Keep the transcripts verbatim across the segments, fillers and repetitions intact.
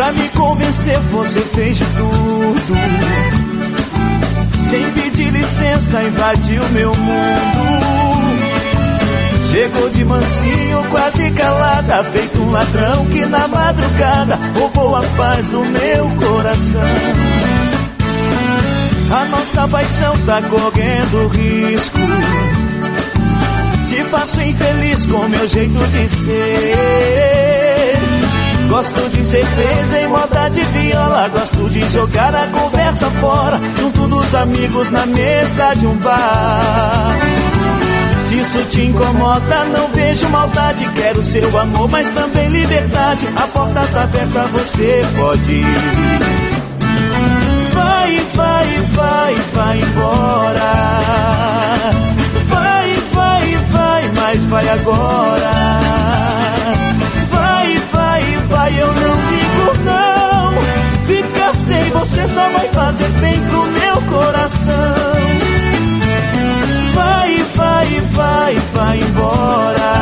Pra me convencer você fez de tudo, sem pedir licença invadiu meu mundo. Chegou de mansinho, quase calada, feito um ladrão que na madrugada roubou a paz do meu coração. A nossa paixão tá correndo risco, te faço infeliz com meu jeito de ser. Gosto de cerveja e moda de viola, gosto de jogar a conversa fora, junto dos amigos na mesa de um bar. Se isso te incomoda, não vejo maldade, quero seu amor, mas também liberdade. A porta tá aberta, você pode ir. Vai, vai, vai, vai embora. Vai, vai, vai, mas vai agora. Vai, vai, vai, eu não ligo não. Ficar sem você só vai fazer bem pro meu coração. Vai, vai, vai, vai embora.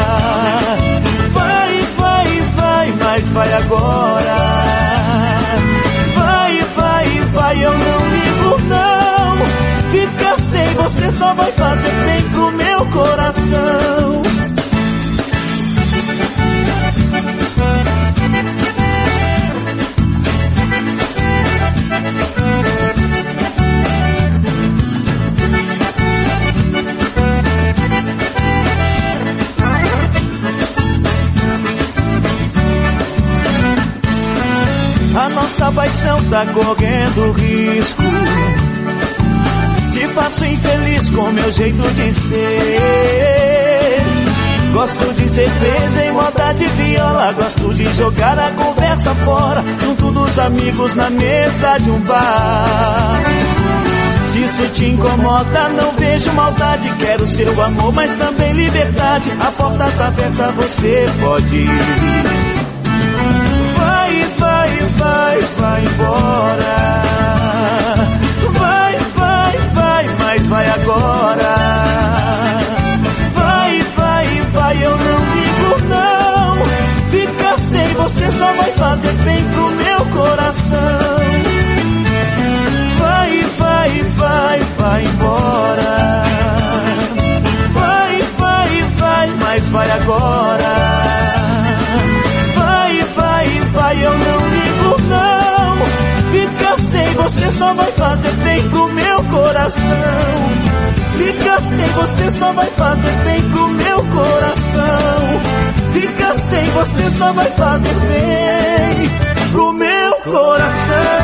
Vai, vai, vai, mas vai agora. Vai, vai, vai, eu não ligo não. Ficar sem você só vai fazer bem pro meu coração. A nossa paixão tá correndo risco, te faço infeliz com meu jeito de ser. Gosto de cerveja e moda de viola, gosto de jogar a conversa fora, junto dos amigos na mesa de um bar. Se isso te incomoda, não vejo maldade, quero seu amor, mas também liberdade. A porta tá aberta, você pode ir. Vai, vai, vai, vai embora. Vai, vai, vai, mas vai agora. Vai, vai, vai, eu não ligo não. Ficar sem você só vai fazer bem pro meu coração. Vai, vai, vai, vai embora. Vai, vai, vai, mas vai agora. Vai, eu não ligo não. Ficar sem você só vai fazer bem pro meu coração. Ficar sem você só vai fazer bem pro meu coração. Ficar sem você só vai fazer bem pro meu coração.